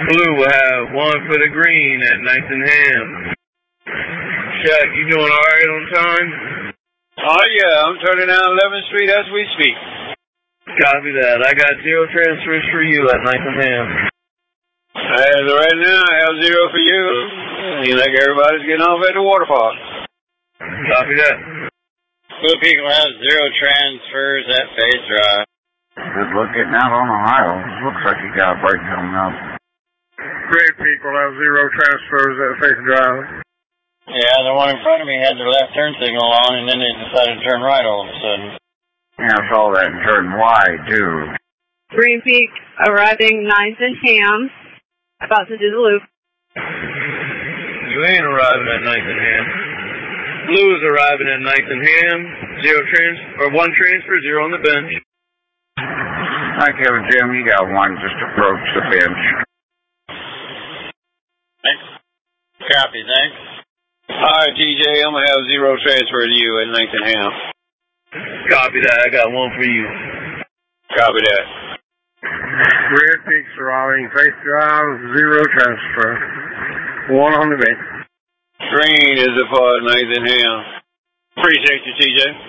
Blue will have 1 for the green at Nathan Ham. Chuck, you doing alright on time? Oh yeah, I'm turning down 11th Street as we speak. Copy that. I got 0 transfers for you at Nathan Ham. As of right now, I have 0 for you. Seems like everybody's getting off at the water park. Copy that. Blue Peak will have 0 transfers at Faith Drive. Good luck getting out on Ohio. Looks like you got a break coming up. Gray Peak will have 0 transfers at Faith Drive. Yeah, the one in front of me had their left turn signal on, and then they decided to turn right all of a sudden. Yeah, I saw that and turned wide, too. Green Peak arriving 9th and Ham. About to do the loop. You ain't arriving at Nathan Ham. Blue is arriving at Nathan Ham. 1 transfer, 0 on the bench. Thank you, Jim. You got 1 just approach the bench. Thanks. Copy, thanks. Alright, TJ, I'm going to have 0 transfer to you at Nathan Ham. Copy that. I got 1 for you. Copy that. Red Peak's arriving Faith Drive, 0 transfer. 1 on the bench. Green is for Nathan Ham. Appreciate you, TJ.